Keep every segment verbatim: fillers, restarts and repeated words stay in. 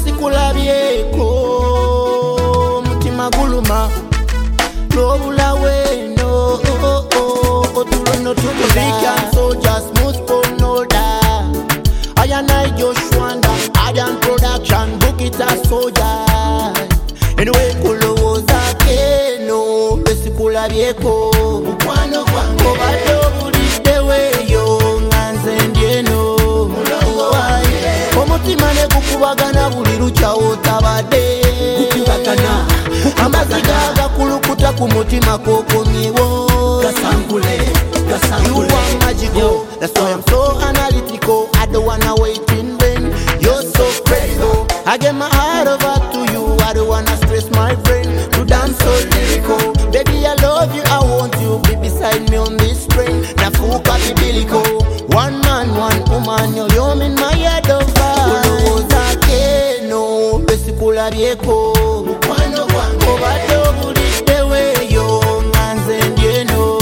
Besikulabyeko mutima guluma lobula weno otulono tukuzika soldier smooth ponolda I and I Joshua Adam production book it as soldier anyway kulowoza keno besikulabyeko mukwano gwange obadde obulidde weeyo nganze ndyeno omutima ne gukubagana buli lukya otabadde gukubagana amaziga agakulukuta ku mutima kokomyewo gasankule gasankule you are magical that's why I'm so analytical I don't wanna wait in vain you're so credible I get my heart over to you I don't wanna stress my brain to dance so lyrical baby I love you I want you be beside me on this train nafuka biblical one man one woman you're home in my head of ulowoza keno besikulabyeko mukwano gwange obadde obulidde weeyo nganze ndyeno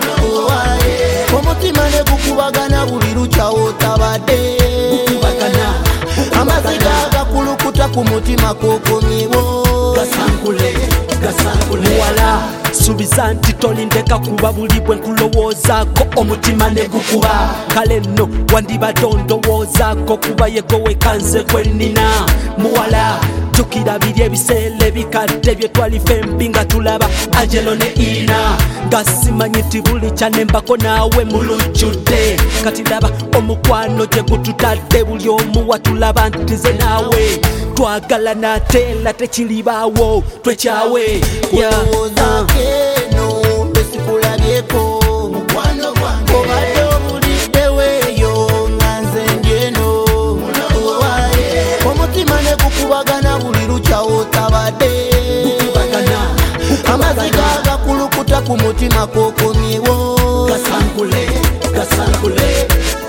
omutima ne gukubagana buli lukya otabadde gukubagana amaziga agakulukuta ku mutima kokomyewo gasankule gasankule muwala subiza nti tolindeka kuba buli bwe nkulowoozako omutima ne gukuba kale nno wandibadde ondowoozaako kuba yegowe kanze kwenina muwala jukira biri ebiseera ebikadde bye twalifa embi nga tulaba Angelo ne Ina nga simanyi nti buli kyanembako naawe mulujjudde kati laba omukwano gye gututadde buli omu watulaba nti ze naawe twagala nateera tekiribaawo twekyawe kulowooza keno besikulabyeko mukwano gwange obadde obulidde weeyo nganze ndyeno omutima ne gukubagana buli lukya otabadde gukubagana amaziga agakulukuta ku mutima kokomyewo gasankule gasankule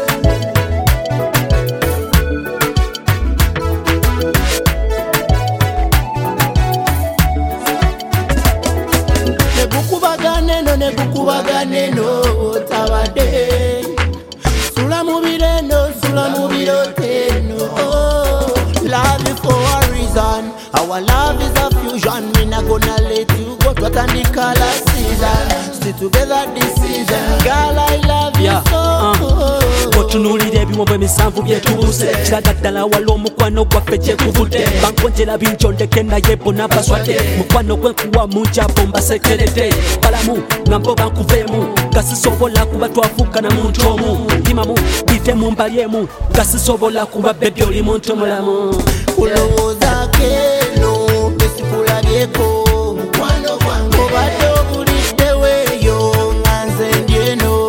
negukubagana negukubagana otabadde sula mubireno sula mubiroteno love you for a reason our love is a fusion me not gonna let you go to the color season stay together this season girl I love you yeah, so otunulira ebiwombo emisanvu byetubuse kiraga ddala wala omukwano gwaffe kyekuvudde bankonjera binjondeke naye bona baswadde mukwano gwenkuwa munjapo mbasekeredde balamu nga mbo bankuveemu nga sisobola kuba twafuuka na muntu omu limamu bite mu mbali emu nga sisobola kuba bebyo oli muntu mulamu kulowooza keno besikulabyeko mukwano gwange obadde obulidde weeyo nganze ndyeno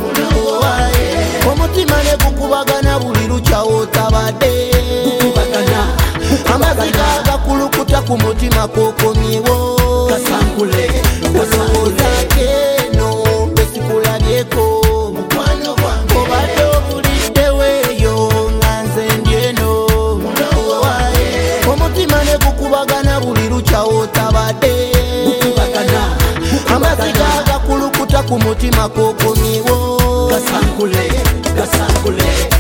omutima ne gukubagana buli lukya otabadde gukubagana amaziga agakulukuta ku mutima kokomyewo gasankule kulowooza keno besikulabyeko mukwano gwange obadde obulidde weeyo nganze ndyeno omutima ne gukubagana buli lukya otabadde gukubagana amaziga agakulukuta ku mutima kokomyewo gasankule gasankule